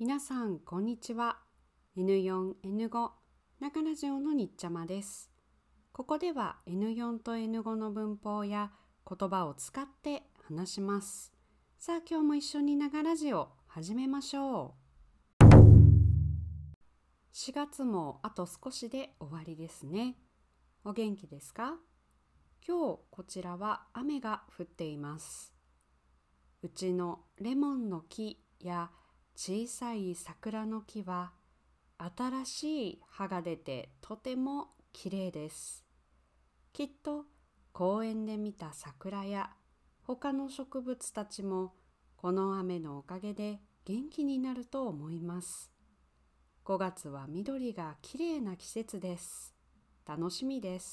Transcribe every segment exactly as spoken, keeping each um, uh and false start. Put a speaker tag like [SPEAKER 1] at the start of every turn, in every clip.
[SPEAKER 1] 皆さんこんにちは。 エヌよんエヌご 中ラジオのにっちゃまです。ここでは エヌよん と エヌご の文法や言葉を使って話します。さあ今日も一緒に中ラジオ始めましょう。しがつもあと少しで終わりですね。お元気ですか？今日こちらは雨が降っています。うちのレモンの木や小さい桜の木は新しい葉が出てとてもきれいです。きっと公園で見た桜や他の植物たちもこの雨のおかげで元気になると思います。ごがつは緑がきれいな季節です。楽しみです。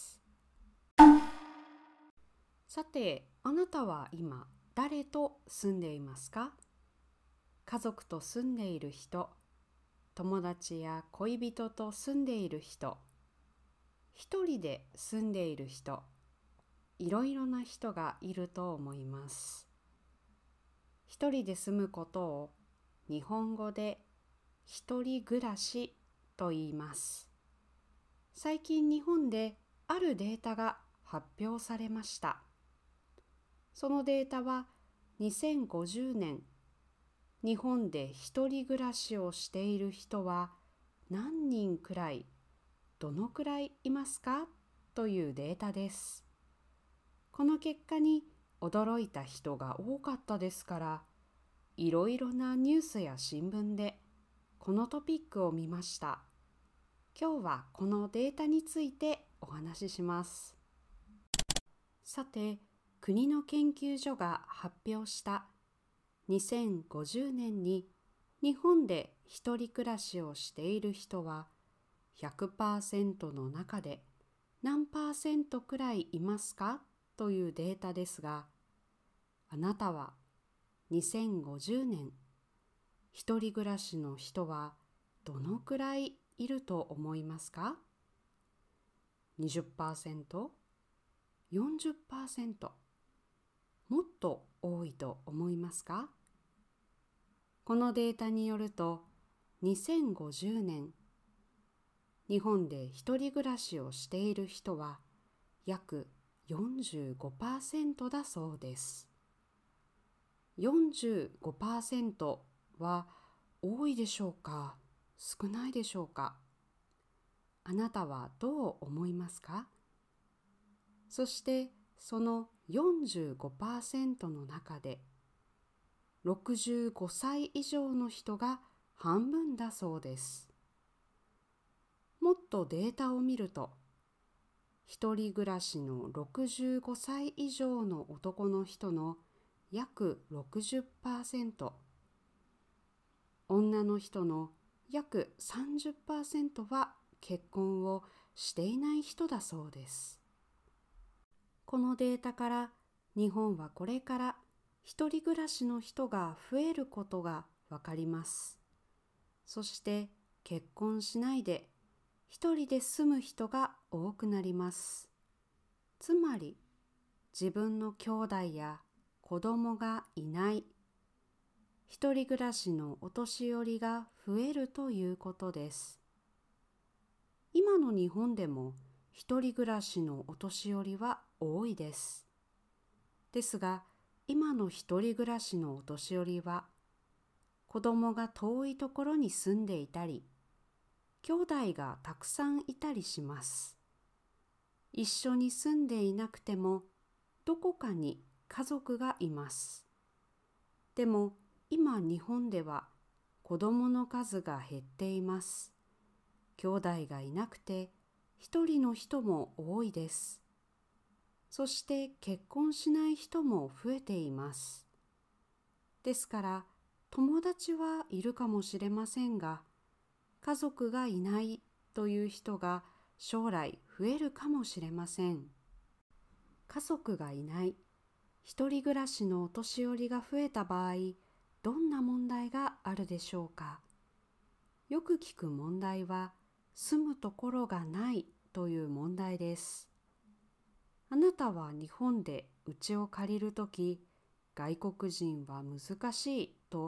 [SPEAKER 1] さて、あなたは今誰と住んでいますか？家族と住んでいる人、友達や恋人と住んでいる人、一人で住んでいる人、いろいろな人がいると思います。一人で住むことを日本語で一人暮らしと言います。最近日本であるデータが発表されました。そのデータはにせんごじゅうねん、日本で一人暮らしをしている人は何人くらい、どのくらいいますかというデータです。この結果に驚いた人が多かったですから、いろいろなニュースや新聞でこのトピックを見ました。今日はこのデータについてお話しします。さて、国の研究所が発表したにせんごじゅうねんに日本で一人暮らしをしている人は ひゃくパーセント の中で何パーセントくらいいますかというデータですが、あなたはにせんごじゅうねん一人暮らしの人はどのくらいいると思いますか？ にじゅっパーセント？ よんじゅっパーセント？ もっと多いと思いますか？このデータによると、にせんごじゅうねん、日本で一人暮らしをしている人は約 よんじゅうごパーセント だそうです。よんじゅうごパーセント は多いでしょうか？少ないでしょうか？あなたはどう思いますか？そしてその よんじゅうごパーセント の中でろくじゅうごさい以上の人が半分だそうです。もっとデータを見ると、一人暮らしのろくじゅうごさい以上の男の人の約 ろくじゅっパーセント、女の人の約 さんじゅっパーセント は結婚をしていない人だそうです。このデータから日本はこれから一人暮らしの人が増えることがわかります。そして結婚しないで一人で住む人が多くなります。つまり自分の兄弟や子供がいない一人暮らしのお年寄りが増えるということです。今の日本でも一人暮らしのお年寄りは多いです。ですが、今の一人暮らしのお年寄りは、子供が遠いところに住んでいたり、兄弟がたくさんいたりします。一緒に住んでいなくても、どこかに家族がいます。でも、今日本では子供の数が減っています。兄弟がいなくて、一人の人も多いです。そして結婚しない人も増えています。ですから、友達はいるかもしれませんが、家族がいないという人が将来増えるかもしれません。家族がいない、一人暮らしのお年寄りが増えた場合、どんな問題があるでしょうか？よく聞く問題は、住むところがないという問題です。あなたは日本で家を借りるとき、外国人は難しいと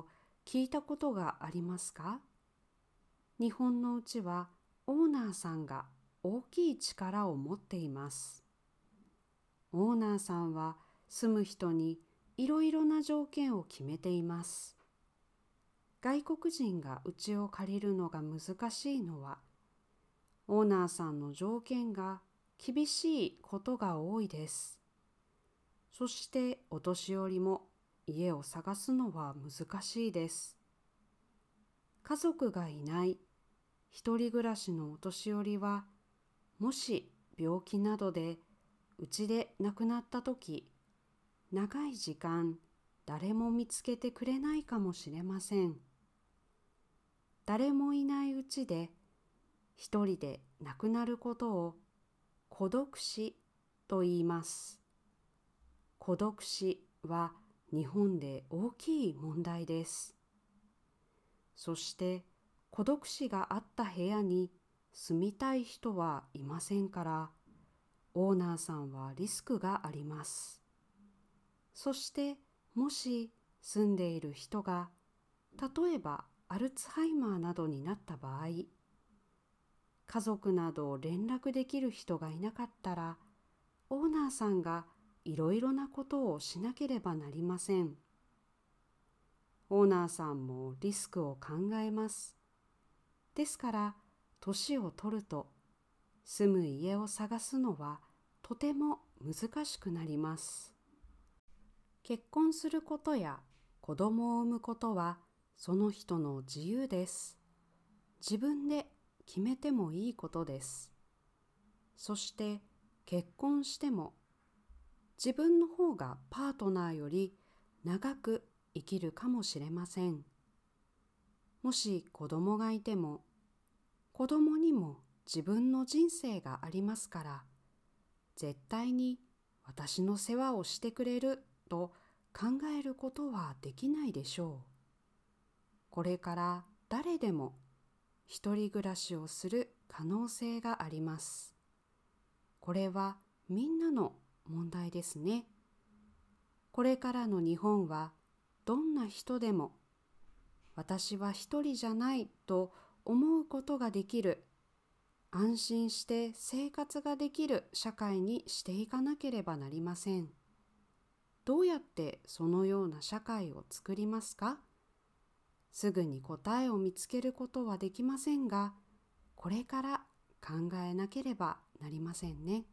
[SPEAKER 1] 聞いたことがありますか？日本のうちはオーナーさんが大きい力を持っています。オーナーさんは住む人にいろいろな条件を決めています。外国人が家を借りるのが難しいのは、オーナーさんの条件が厳しいことが多いです。そしてお年寄りも家を探すのは難しいです。家族がいない一人暮らしのお年寄りは、もし病気などでうちで亡くなったとき、長い時間誰も見つけてくれないかもしれません。誰もいないうちで一人で亡くなることを孤独死と言います。孤独死は日本で大きい問題です。そして孤独死があった部屋に住みたい人はいませんから、オーナーさんはリスクがあります。そしてもし住んでいる人が例えばアルツハイマーなどになった場合、家族など連絡できる人がいなかったら、オーナーさんがいろいろなことをしなければなりません。オーナーさんもリスクを考えます。ですから、年を取ると住む家を探すのはとても難しくなります。結婚することや子供を産むことはその人の自由です。自分で決めてもいいことです。そして結婚しても自分の方がパートナーより長く生きるかもしれません。もし子供がいても、子供にも自分の人生がありますから、絶対に私の世話をしてくれると考えることはできないでしょう。これから誰でも一人暮らしをする可能性があります。これはみんなの問題ですね。これからの日本はどんな人でも私は一人じゃないと思うことができる、安心して生活ができる社会にしていかなければなりません。どうやってそのような社会を作りますか？すぐに答えを見つけることはできませんが、これから考えなければなりませんね。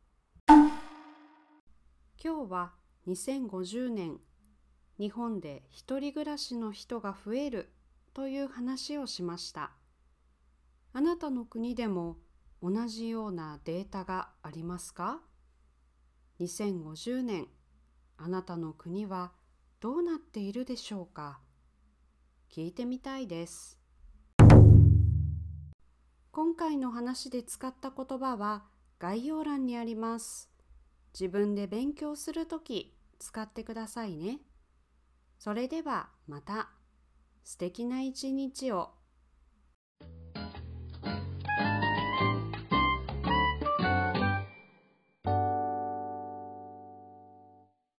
[SPEAKER 1] 今日はにせんごじゅうねん、日本で一人暮らしの人が増えるという話をしました。あなたの国でも同じようなデータがありますか？にせんごじゅうねん、あなたの国はどうなっているでしょうか？聞いてみたいです。今回の話で使った言葉は概要欄にあります。自分で勉強するとき使ってくださいね。それではまた。素敵な一日を。